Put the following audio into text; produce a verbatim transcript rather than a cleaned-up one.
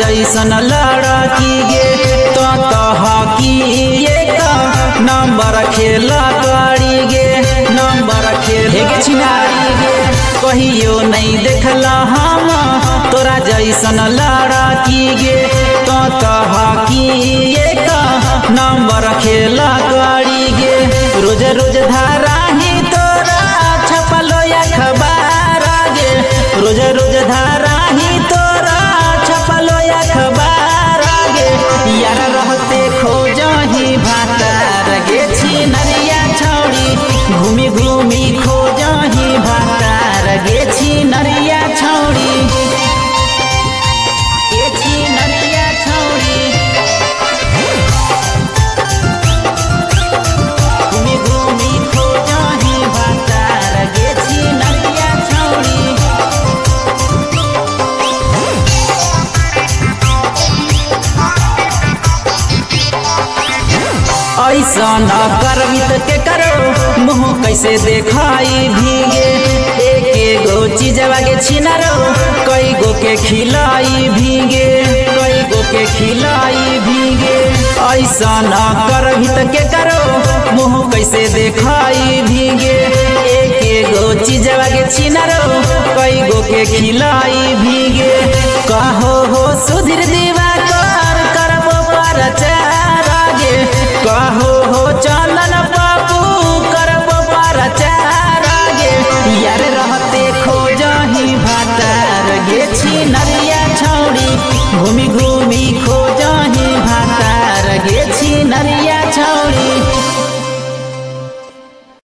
जैसन लड़की गे तो की एक नंबर खेला करी गे नंबर खेले गे छिनारी गे कहियो नहीं देखला हम तोरा जैसन लड़की गे तो की एक नंबर खेला करी गे रोज रोज धारा ही तोरा छपलो अखबार गे रोज रोज धारा ही तोरा छपलो अखबार गे यार रहते खोज ही भातार गे छिनरिया छौड़ी घूमी घूमी खोज ही भातार गे छिनरिया छौड़ी गे छिनरिया छौड़ी घूमी घूमी खोज ही भातार गे छिनरिया छौड़ी ऐसा न करबी तो के करो मुँह कैसे देखाई भीगे एक एगो चीजवा के छिनारो कई गो के खिलाई भीगे कई गो के खिलाई भीगे ऐसा न करबी तो के करो मुँह कैसे देखाई भीगे एक एगो चीजवा के छिनारो कई गो के खिलाई भीगे कहो हो सुधीर दीवा कर करबो प्रचार गे कहो हो चंदन